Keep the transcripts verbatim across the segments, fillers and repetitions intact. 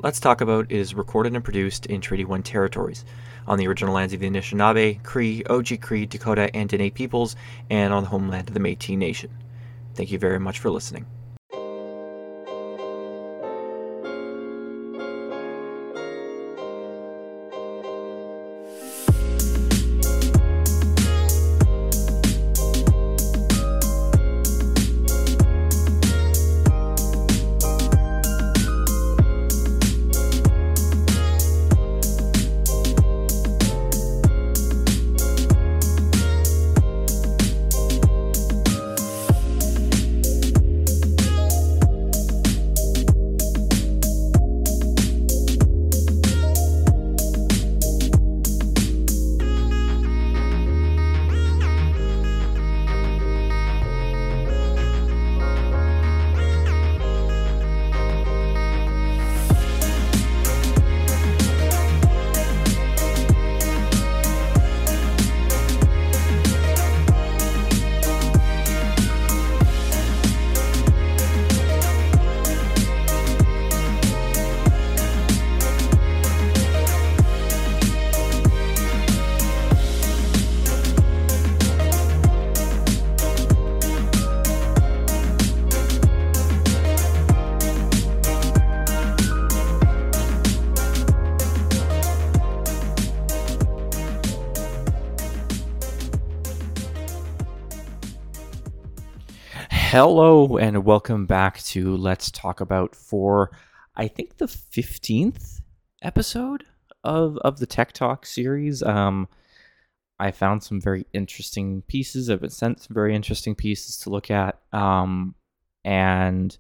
Let's Talk About is recorded and produced in Treaty one territories, on the original lands of the Anishinaabe, Cree, Oji-Cree, Dakota, and Dene peoples, and on the homeland of the Métis Nation. Thank you very much for listening. Hello and welcome back to Let's Talk About for, I think, the fifteenth episode of, of the Tech Talk series. Um, I found some very interesting pieces. I've been sent some very interesting pieces to look at. Um, and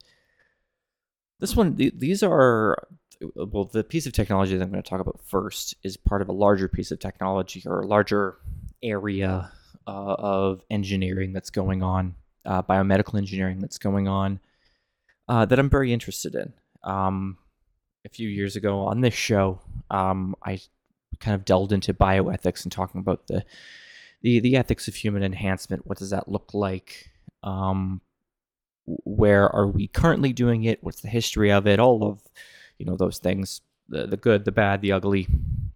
this one, th- these are, well, the piece of technology that I'm going to talk about first is part of a larger piece of technology or a larger area uh, of engineering that's going on. Uh, biomedical engineering that's going on uh, that I'm very interested in. Um, a few years ago on this show, um, I kind of delved into bioethics and talking about the, the the ethics of human enhancement. What does that look like? Um, where are we currently doing it? What's the history of it? All of you know those things, the the good, the bad, the ugly.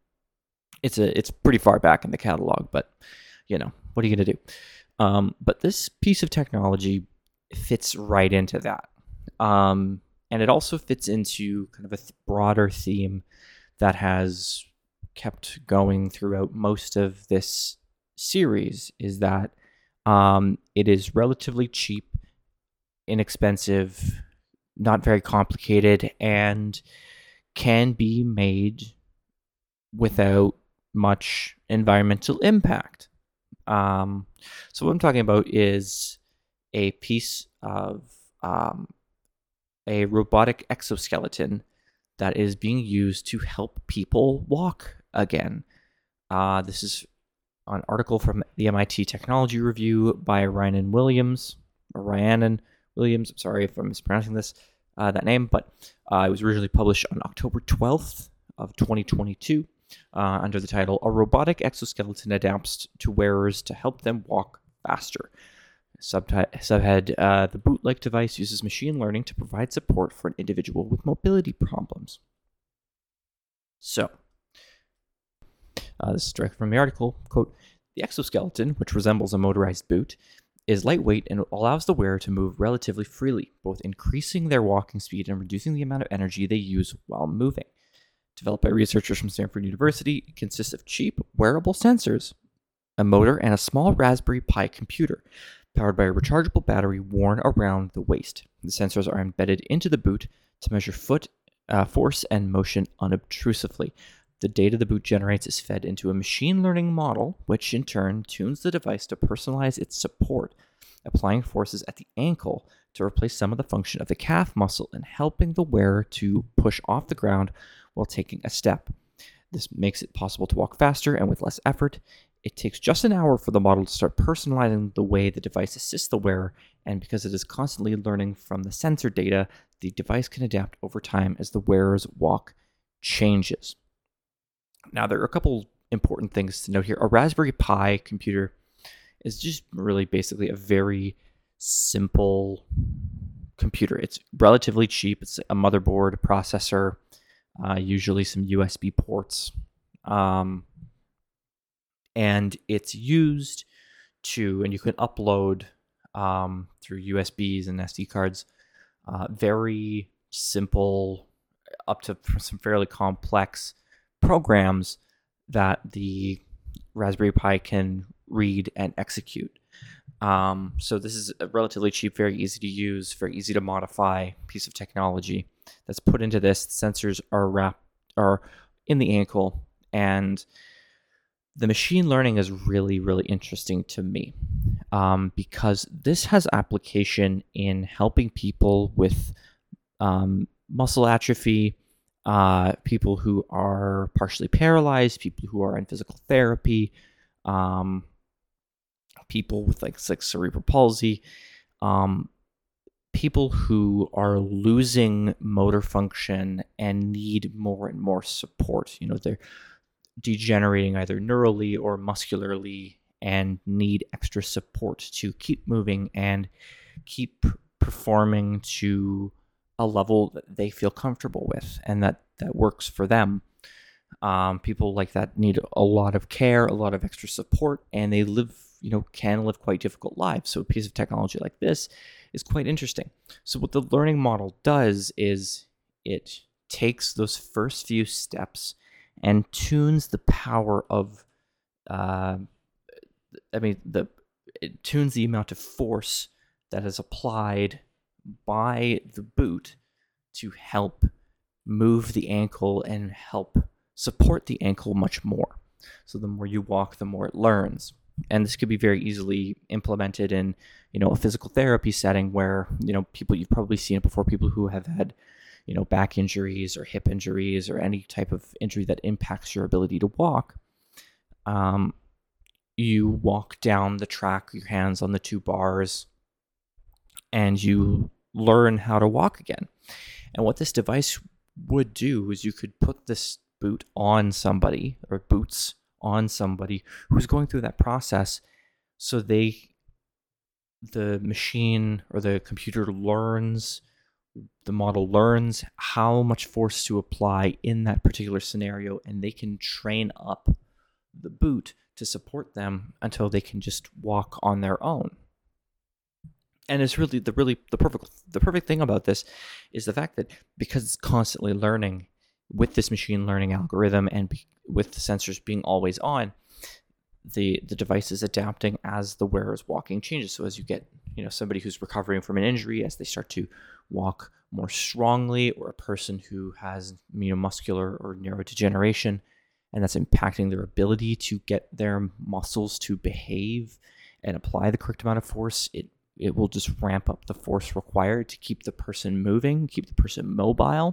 It's a it's pretty far back in the catalog, but you know what are you gonna do? Um, but this piece of technology fits right into that. Um, and it also fits into kind of a th- broader theme that has kept going throughout most of this series, is that um, it is relatively cheap, inexpensive, not very complicated, and can be made without much environmental impact. Um, so what I'm talking about is a piece of um, a robotic exoskeleton that is being used to help people walk again. Uh, this is an article from the M I T Technology Review by Rhiannon Williams, or Rhiannon Williams. I'm sorry if I'm mispronouncing this uh, that name, but uh, it was originally published on October twelfth of twenty twenty-two. Uh, under the title, A Robotic Exoskeleton Adapts to Wearers to Help Them Walk Faster. Subti- subhead, uh, the boot-like device uses machine learning to provide support for an individual with mobility problems. So, uh, this is direct from the article, quote, the exoskeleton, which resembles a motorized boot, is lightweight and allows the wearer to move relatively freely, both increasing their walking speed and reducing the amount of energy they use while moving. Developed by researchers from Stanford University, it consists of cheap, wearable sensors, a motor, and a small Raspberry Pi computer, powered by a rechargeable battery worn around the waist. The sensors are embedded into the boot to measure foot uh, force and motion unobtrusively. The data the boot generates is fed into a machine learning model, which in turn tunes the device to personalize its support, applying forces at the ankle to replace some of the function of the calf muscle and helping the wearer to push off the ground while taking a step. This makes it possible to walk faster and with less effort. It takes just an hour for the model to start personalizing the way the device assists the wearer, and because it is constantly learning from the sensor data, the device can adapt over time as the wearer's walk changes. Now, there are a couple important things to note here. A Raspberry Pi computer is just really basically a very simple computer. It's relatively cheap. It's a motherboard, a processor, uh, usually some U S B ports. Um, and it's used to, and you can upload um, through U S Bs and S D cards, uh, very simple, up to some fairly complex programs that the Raspberry Pi can read and execute. Um, so this is a relatively cheap, very easy to use, very easy to modify piece of technology that's put into this. The sensors are wrapped are in the ankle, and the machine learning is really, really interesting to me um, because this has application in helping people with um, muscle atrophy, uh, people who are partially paralyzed, people who are in physical therapy, um, people with like, like cerebral palsy, um, people who are losing motor function and need more and more support. You know, they're degenerating either neurally or muscularly and need extra support to keep moving and keep performing to a level that they feel comfortable with and that that works for them. Um, people like that need a lot of care, a lot of extra support, and they live, you know, can live quite difficult lives. So a piece of technology like this is quite interesting. So what the learning model does is it takes those first few steps and tunes the power of, uh, I mean, the it tunes the amount of force that is applied by the boot to help move the ankle and help support the ankle much more. So the more you walk, the more it learns. And this could be very easily implemented in, you know, a physical therapy setting where, you know, people, you've probably seen it before, people who have had, you know, back injuries or hip injuries or any type of injury that impacts your ability to walk. Um, you walk down the track, your hands on the two bars, and you learn how to walk again. And what this device would do is you could put this boot on somebody, or boots on somebody who's going through that process, so they, the machine or the computer learns, the model learns how much force to apply in that particular scenario, and they can train up the boot to support them until they can just walk on their own. And it's really the really the perfect the perfect thing about this is the fact that because it's constantly learning with this machine learning algorithm and be, with the sensors being always on, the the device is adapting as the wearer's walking changes. So as you get, you know, somebody who's recovering from an injury, as they start to walk more strongly, or a person who has, you know, muscular or neurodegeneration, and that's impacting their ability to get their muscles to behave and apply the correct amount of force, it it will just ramp up the force required to keep the person moving, keep the person mobile.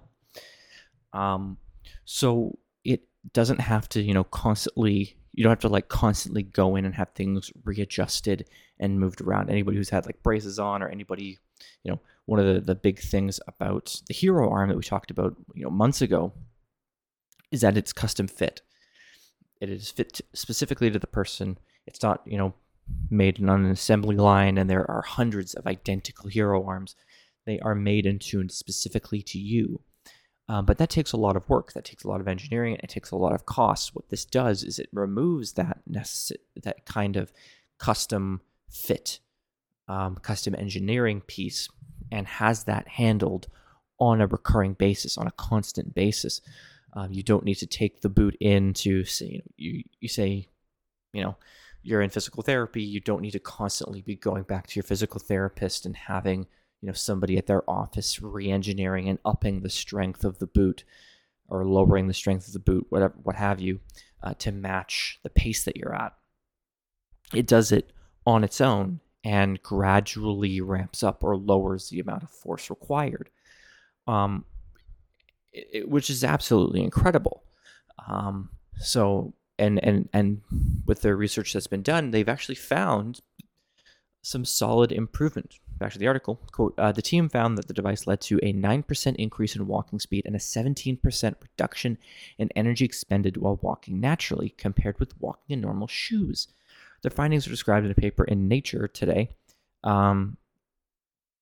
Um, so it doesn't have to, you know, constantly, you don't have to like constantly go in and have things readjusted and moved around. Anybody who's had like braces on, or anybody, you know, one of the, the big things about the Hero Arm that we talked about, you know, months ago, is that it's custom fit. It is fit specifically to the person. It's not, you know, made on an assembly line and there are hundreds of identical Hero Arms. They are made and tuned specifically to you. Um, but that takes a lot of work. That takes a lot of engineering. And it takes a lot of costs. What this does is it removes that necess- that kind of custom fit, um, custom engineering piece, and has that handled on a recurring basis, on a constant basis. Um, you don't need to take the boot in to say, you know, you, you say, you know, you're in physical therapy. You don't need to constantly be going back to your physical therapist and having, you know, somebody at their office re-engineering and upping the strength of the boot, or lowering the strength of the boot, whatever, what have you, uh, to match the pace that you're at. It does it on its own and gradually ramps up or lowers the amount of force required, um, it, which is absolutely incredible. Um, so, and and and with the research that's been done, they've actually found some solid improvement. Back to the article, quote, uh, the team found that the device led to a nine percent increase in walking speed and a seventeen percent reduction in energy expended while walking naturally compared with walking in normal shoes. The findings are described in a paper in Nature today. Um,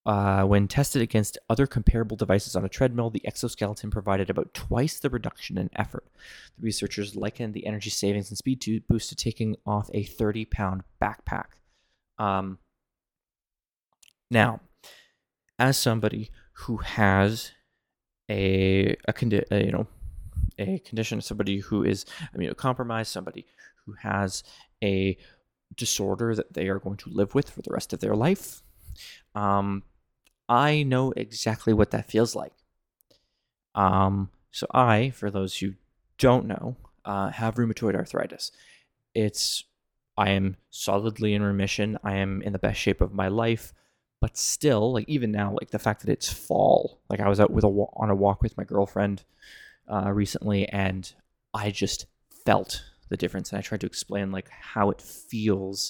Uh, when tested against other comparable devices on a treadmill, the exoskeleton provided about twice the reduction in effort. The researchers likened the energy savings and speed to boost to taking off a thirty-pound backpack. Um, now, as somebody who has a a, condi- a you know a condition, somebody who is immunocompromised, somebody who has a disorder that they are going to live with for the rest of their life, um, I know exactly what that feels like. Um, so I, for those who don't know, uh, have rheumatoid arthritis. It's I am solidly in remission. I am in the best shape of my life, but still, like even now, like the fact that it's fall. Like I was out with a on a walk with my girlfriend uh, recently, and I just felt the difference. And I tried to explain like how it feels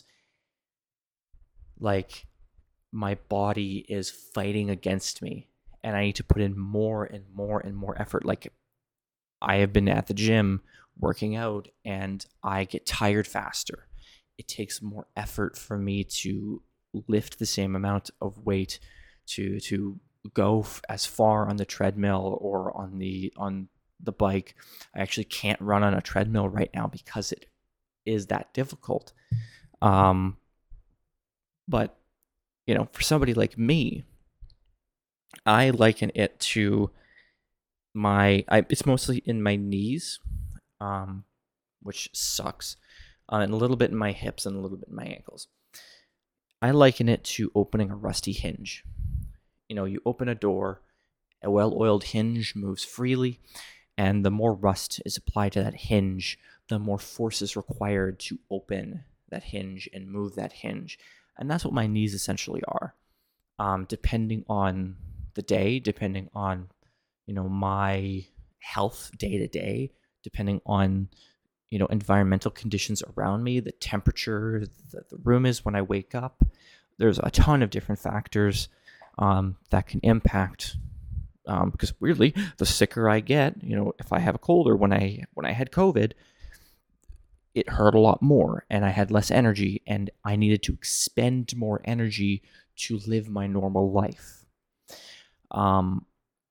like my body is fighting against me, and I need to put in more and more and more effort. Like I have been at the gym working out, and I get tired faster. It takes more effort for me to lift the same amount of weight, to to go f- as far on the treadmill or on the on the bike. I actually can't run on a treadmill right now because it is that difficult. Um, but you know, for somebody like me, I liken it to my. I, it's mostly in my knees, um, which sucks, uh, and a little bit in my hips and a little bit in my ankles. I liken it to opening a rusty hinge. You know, you open a door, a well-oiled hinge moves freely, and the more rust is applied to that hinge, the more force is required to open that hinge and move that hinge. And that's what my knees essentially are. Um, depending on the day, depending on, you know, my health day to day, depending on, you know, environmental conditions around me, the temperature that the room is when I wake up. There's a ton of different factors um, that can impact. Um, because weirdly, the sicker I get, you know, if I have a cold or when I when I had COVID, it hurt a lot more and I had less energy and I needed to expend more energy to live my normal life. Um,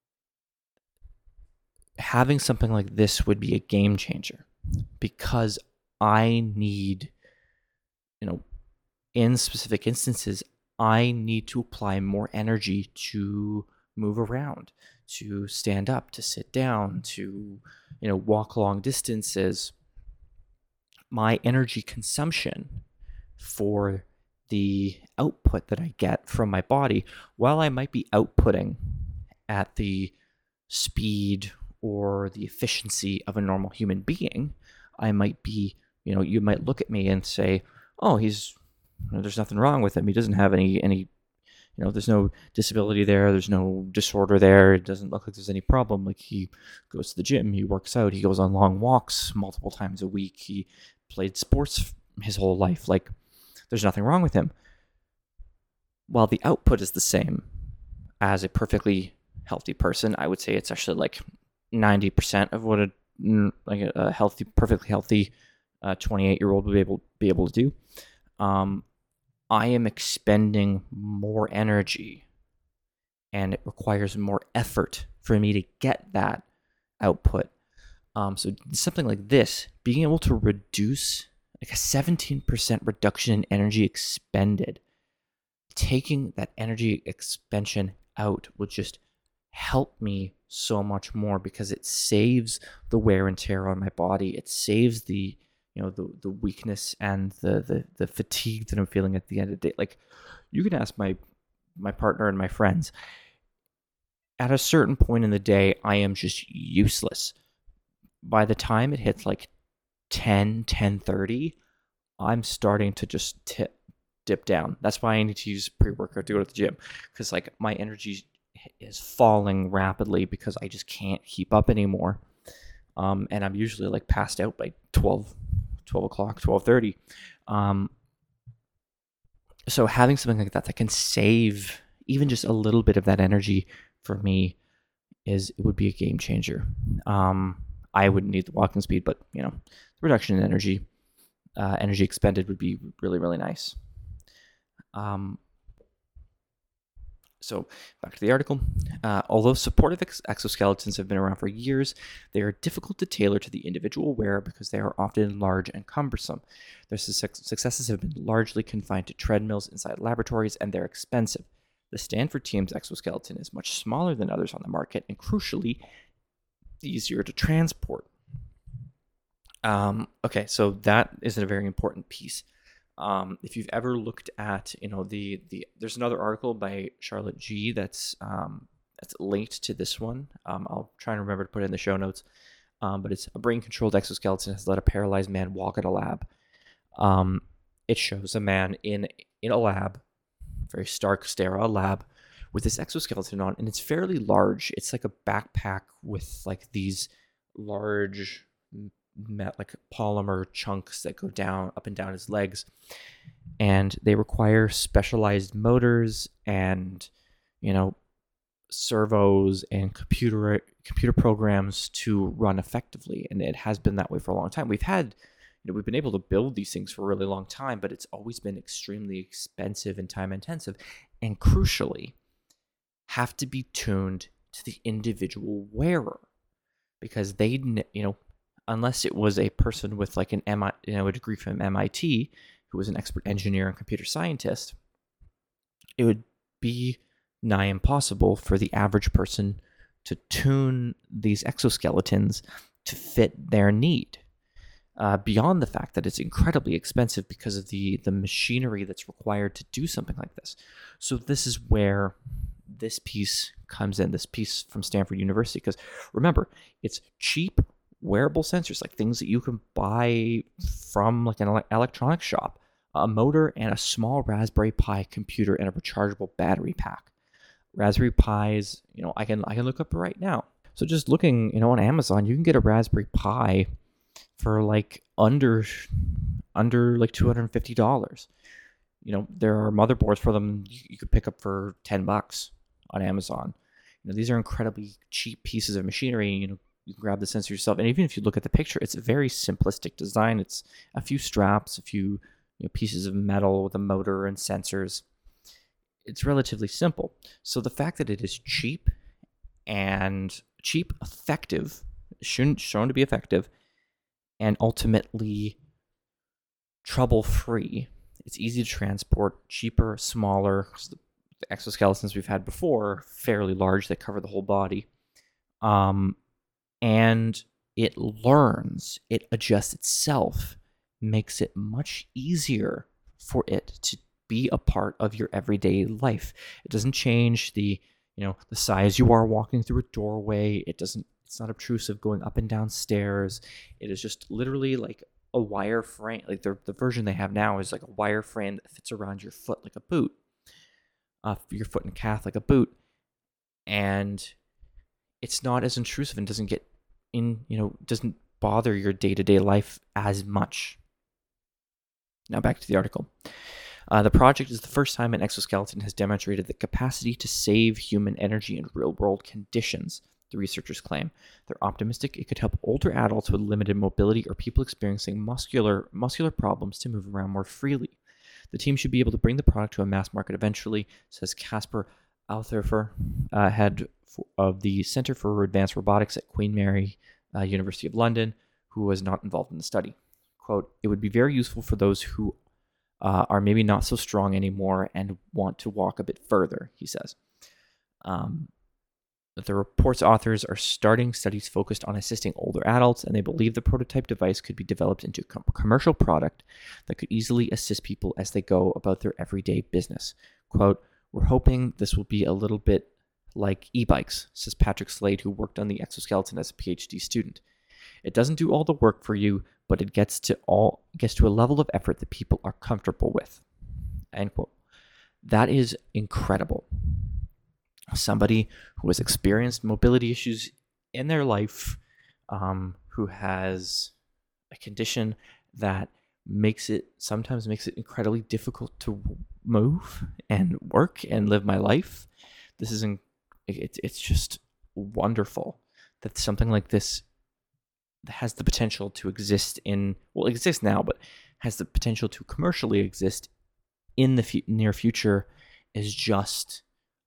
having something like this would be a game changer because I need, you know, in specific instances, I need to apply more energy to move around, to stand up, to sit down, to, you know, walk long distances. My energy consumption for the output that I get from my body, while I might be outputting at the speed or the efficiency of a normal human being, I might be, you know, you might look at me and say, oh, he's, you know, there's nothing wrong with him. He doesn't have any, any, you know, there's no disability there. There's no disorder there. It doesn't look like there's any problem. Like he goes to the gym, he works out, he goes on long walks multiple times a week. He played sports his whole life. Like there's nothing wrong with him. While the output is the same as a perfectly healthy person, I would say it's actually like ninety percent of what a like a healthy, perfectly healthy twenty-eight year old would be able be able to do. Um, I am expending more energy, and it requires more effort for me to get that output. Um, so something like this, being able to reduce like a seventeen percent reduction in energy expended, taking that energy expansion out would just help me so much more because it saves the wear and tear on my body. It saves the, you know, the the weakness and the the the fatigue that I'm feeling at the end of the day. Like you can ask my my partner and my friends. At a certain point in the day, I am just useless. By the time it hits like ten, ten thirty, I'm starting to just tip, dip down. That's why I need to use pre-workout to go to the gym because like my energy is falling rapidly because I just can't keep up anymore. Um, and I'm usually like passed out by twelve, twelve o'clock, twelve thirty. Um, so having something like that that can save even just a little bit of that energy for me is it would be a game changer. Um, I wouldn't need the walking speed, but you know, the reduction in energy, uh, energy expended would be really, really nice. Um, So back to the article. Uh, although supportive ex- exoskeletons have been around for years, they are difficult to tailor to the individual wearer because they are often large and cumbersome. Their su- successes have been largely confined to treadmills inside laboratories, and they're expensive. The Stanford team's exoskeleton is much smaller than others on the market, and crucially, easier to transport. Um, okay, so that is a very important piece. Um, if you've ever looked at, you know, the the there's another article by Charlotte G that's um, that's linked to this one. Um, I'll try and remember to put it in the show notes. Um, but it's a brain-controlled exoskeleton has let a paralyzed man walk at a lab. Um, it shows a man in in a lab, very stark, sterile lab, with this exoskeleton on, and it's fairly large. It's like a backpack with like these large met like polymer chunks that go down up and down his legs, and they require specialized motors and, you know, servos and computer computer programs to run effectively, and it has been that way for a long time. We've had, you know, we've been able to build these things for a really long time, but it's always been extremely expensive and time intensive, and crucially have to be tuned to the individual wearer, because they, you know, unless it was a person with like an M I, you know, a degree from M I T who was an expert engineer and computer scientist, it would be nigh impossible for the average person to tune these exoskeletons to fit their need. Uh, beyond the fact that it's incredibly expensive because of the the machinery that's required to do something like this. So this is where this piece comes in, this piece from Stanford University, because remember, it's cheap, wearable sensors, like things that you can buy from like an ele- electronics shop, a motor and a small Raspberry Pi computer and a rechargeable battery pack. Raspberry Pis, you know, I can I can look up right now. So just looking, you know, on Amazon, you can get a Raspberry Pi for like under under like two hundred fifty dollars. You know, there are motherboards for them you, you could pick up for ten bucks on Amazon. You know, these are incredibly cheap pieces of machinery. You know, you can grab the sensor yourself, and even if you look at the picture, it's a very simplistic design. It's a few straps, a few, you know, pieces of metal with a motor and sensors. It's relatively simple. So the fact that it is cheap and cheap, effective, shown shown to be effective, and ultimately trouble-free. It's easy to transport, cheaper, smaller. The exoskeletons we've had before are fairly large. They cover the whole body. Um, and it learns, it adjusts itself, makes it much easier for it to be a part of your everyday life. It doesn't change the, you know, the size you are walking through a doorway. It doesn't, it's not obtrusive going up and down stairs. It is just literally like a wire frame. Like the the version they have now is like a wire frame that fits around your foot like a boot, uh, your foot and calf like a boot, and it's not as intrusive and doesn't get in, you know, doesn't bother your day-to-day life as much. Now back to the article. Uh, the project is the first time an exoskeleton has demonstrated the capacity to save human energy in real-world conditions, the researchers claim. They're optimistic it could help older adults with limited mobility or people experiencing muscular muscular problems to move around more freely. The team should be able to bring the product to a mass market eventually, says Casper Altherfer, uh, head for, of the Center for Advanced Robotics at Queen Mary uh, University of London, who was not involved in the study. Quote, "It would be very useful for those who uh, are maybe not so strong anymore and want to walk a bit further," he says. Um, the report's authors are starting studies focused on assisting older adults, and they believe the prototype device could be developed into a com- commercial product that could easily assist people as they go about their everyday business. Quote, "We're hoping this will be a little bit like e-bikes," says Patrick Slade, who worked on the exoskeleton as a PhD student. "It doesn't do all the work for you, but it gets to all gets to a level of effort that people are comfortable with." End quote. That is incredible. Somebody who has experienced mobility issues in their life, um, who has a condition that makes it sometimes makes it incredibly difficult to move and work and live my life. This is in, it, it's just wonderful that something like this has the potential to exist in, well, it exists now, but has the potential to commercially exist in the f- near future is just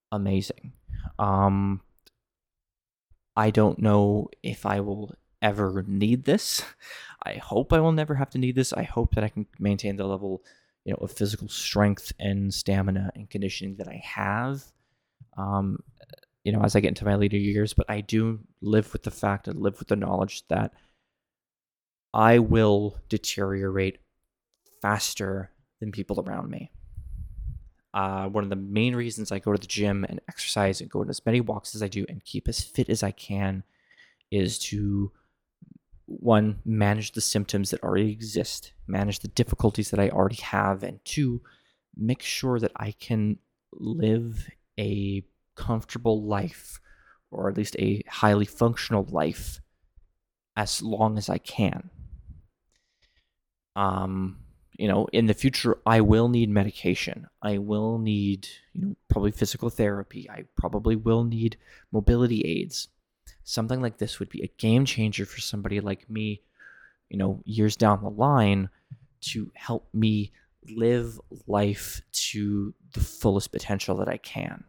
amazing. Um, I don't know if I will ever need this. I hope I will never have to need this. I hope that I can maintain the level, you know, of physical strength and stamina and conditioning that I have, um, you know, as I get into my later years. But I do live with the fact and live with the knowledge that I will deteriorate faster than people around me. Uh, one of the main reasons I go to the gym and exercise and go on as many walks as I do and keep as fit as I can is to, one, manage the symptoms that already exist, manage the difficulties that I already have, and two, make sure that I can live a comfortable life, or at least a highly functional life, as long as I can. Um, you know, in the future, I will need medication. I will need, you know, probably physical therapy. I probably will need mobility aids. Something like this would be a game changer for somebody like me, you know, years down the line, to help me live life to the fullest potential that I can.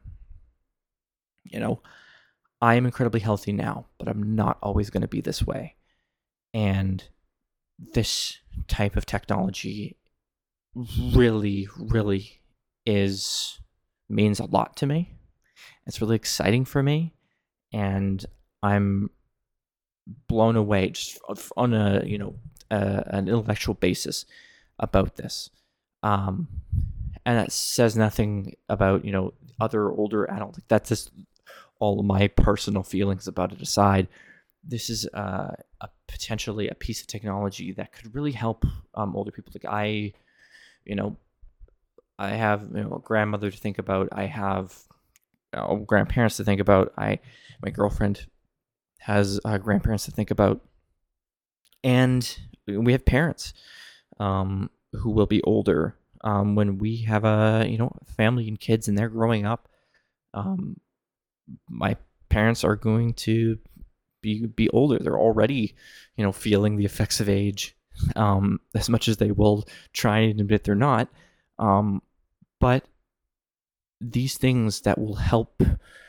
You know, I am incredibly healthy now, but I'm not always going to be this way. And this type of technology really, really is means a lot to me. It's really exciting for me, and I'm blown away just on a, you know, uh, an intellectual basis about this. Um, and that says nothing about, you know, other older adults. That's just all of my personal feelings about it aside. This is uh, a potentially a piece of technology that could really help um, older people. Like I, you know, I have, you know, a grandmother to think about. I have uh, grandparents to think about. I, my girlfriend has uh, grandparents to think about, and we have parents um, who will be older um, when we have a, you know, family and kids, and they're growing up. Um, my parents are going to be be older. They're already, you know, feeling the effects of age, um, as much as they will try and admit they're not. Um, but these things that will help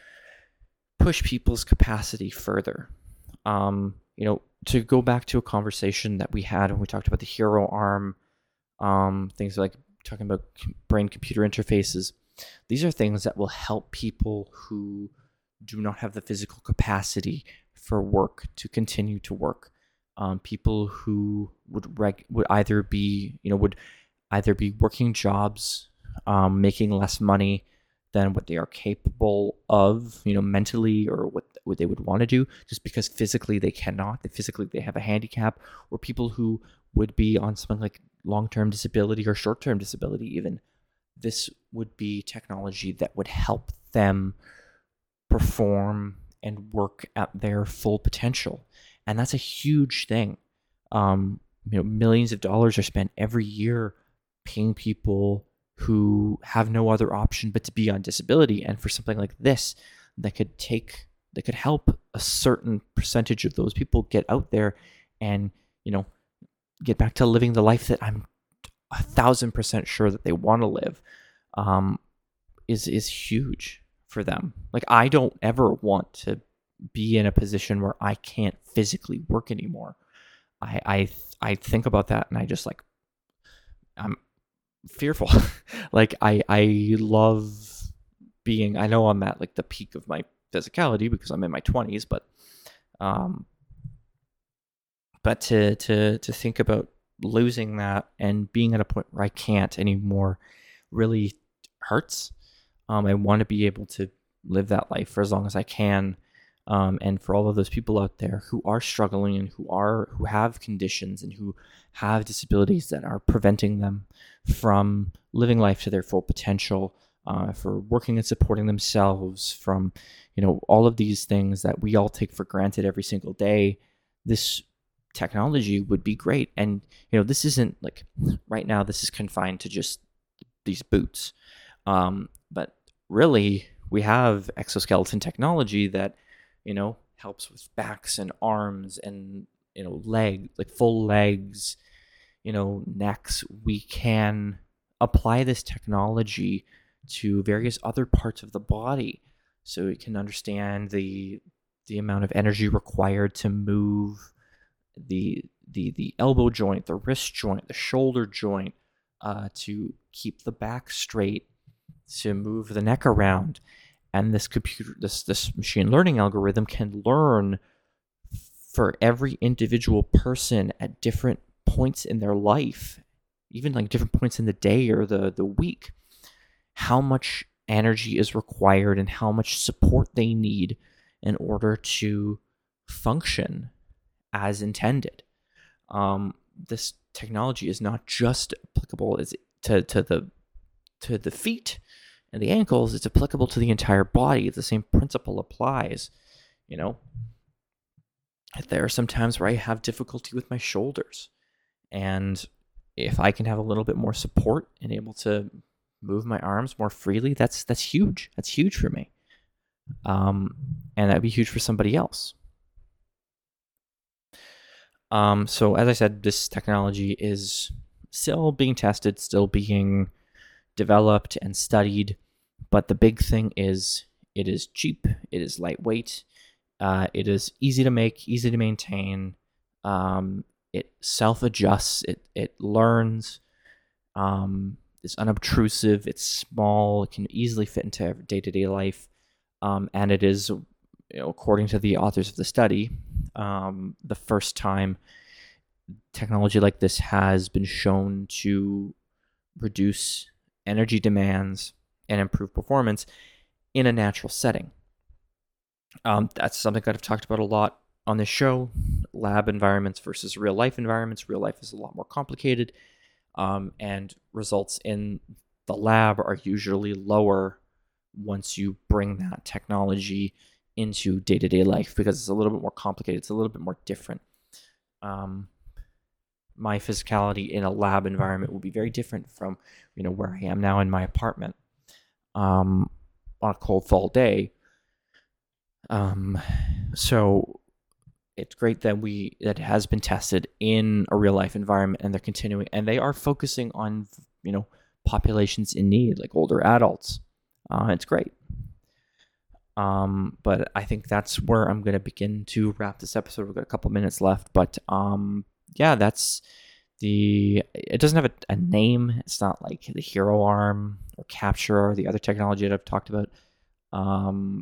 push people's capacity further. Um, you know, to go back to a conversation that we had when we talked about the hero arm, um, things like talking about brain-computer interfaces. These are things that will help people who do not have the physical capacity for work to continue to work. Um, people who would reg- would either be, you know, would either be working jobs, um, making less money than what they are capable of, you know, mentally, or what what they would want to do, just because physically they cannot. That physically they have a handicap, or people who would be on something like long-term disability or short-term disability even. This would be technology that would help them perform and work at their full potential. And that's a huge thing. Um, you know, millions of dollars are spent every year paying people who have no other option but to be on disability. And for something like this that could take, that could help a certain percentage of those people get out there and, you know, get back to living the life that I'm a thousand percent sure that they want to live, um, is is huge for them. Like, I don't ever want to be in a position where I can't physically work anymore. I I I think about that and I just like I'm fearful. Like I I love being, I know I'm at like the peak of my physicality because I'm in my twenties, but um but to to to think about losing that and being at a point where I can't anymore really hurts. Um, I want to be able to live that life for as long as I can. Um, and for all of those people out there who are struggling and who are who have conditions and who have disabilities that are preventing them from living life to their full potential, uh, for working and supporting themselves, from, you know, all of these things that we all take for granted every single day, this technology would be great. And, you know, this isn't like right now, this is confined to just these boots. Um, but really, we have exoskeleton technology that, you know, helps with backs and arms and, you know, leg, like full legs, you know, necks. We can apply this technology to various other parts of the body, so it can understand the the amount of energy required to move the the the elbow joint, the wrist joint, the shoulder joint, uh, to keep the back straight, to move the neck around. And this computer, this this machine learning algorithm can learn for every individual person at different points in their life, even like different points in the day or the the week, how much energy is required and how much support they need in order to function as intended. Um, this technology is not just applicable as to, to the to the feet and the ankles; it's applicable to the entire body. The same principle applies. You know, there are some times where I have difficulty with my shoulders, and if I can have a little bit more support and able to move my arms more freely, that's that's huge. That's huge for me, um, and that'd be huge for somebody else. Um, so as I said, this technology is still being tested, still being developed and studied. But the big thing is it is cheap, it is lightweight, uh, it is easy to make, easy to maintain. Um, it self-adjusts, it it learns. Um, it's unobtrusive, it's small, it can easily fit into day-to-day life, um, and it is, you know, according to the authors of the study, um, the first time technology like this has been shown to reduce energy demands and improve performance in a natural setting. Um, that's something that I've talked about a lot on this show: lab environments versus real life environments. Real life is a lot more complicated, um, and results in the lab are usually lower once you bring that technology into day-to-day life, because it's a little bit more complicated. It's a little bit more different. Um, my physicality in a lab environment will be very different from, you know, where I am now in my apartment, um, on a cold fall day. Um, so it's great that we that it has been tested in a real life environment, and they're continuing, and they are focusing on, you know, populations in need, like older adults. Uh, it's great. Um, but I think that's where I'm going to begin to wrap this episode. We've got a couple minutes left, but um, yeah, that's the. It doesn't have a, a name. It's not like the Hero Arm or Capture or the other technology that I've talked about um,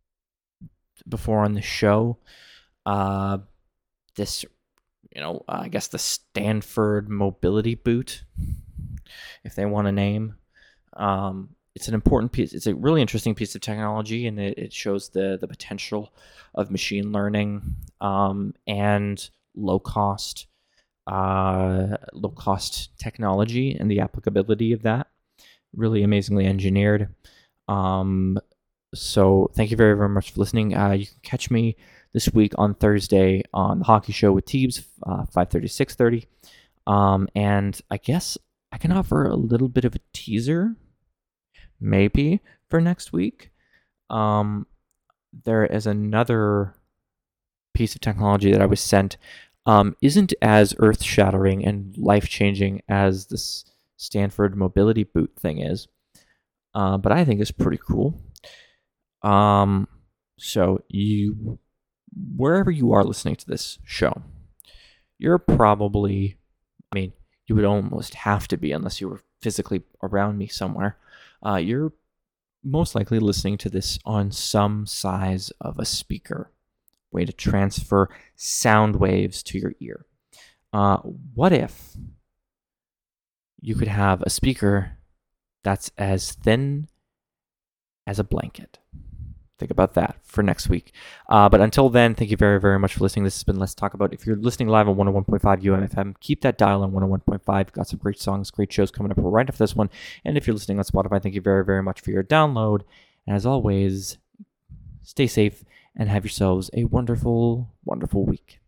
before on the show. Uh, this, you know, uh, I guess the Stanford Mobility Boot, if they want a name. Um, It's an important piece. It's a really interesting piece of technology, and it, it shows the the potential of machine learning um, and low cost, uh, low cost technology and the applicability of that. Really amazingly engineered. Um, so thank you very very much for listening. Uh, you can catch me this week on Thursday on the Hockey Show with Teebs, uh, five thirty, six thirty, um, and I guess I can offer a little bit of a teaser, maybe, for next week. Um, there is another piece of technology that I was sent. Um, isn't as earth-shattering and life-changing as this Stanford Mobility Boot thing is, uh, but I think it's pretty cool. Um, so you, wherever you are listening to this show, you're probably, I mean, you would almost have to be, unless you were physically around me somewhere. Uh, you're most likely listening to this on some size of a speaker, way to transfer sound waves to your ear. Uh, what if you could have a speaker that's as thin as a blanket? Think about that for next week. Uh, but until then, thank you very, very much for listening. This has been Let's Talk About. If you're listening live on one oh one point five U M F M, keep that dial on one oh one point five. Got some great songs, great shows coming up right after this one. And if you're listening on Spotify, thank you very, very much for your download. And as always, stay safe and have yourselves a wonderful, wonderful week.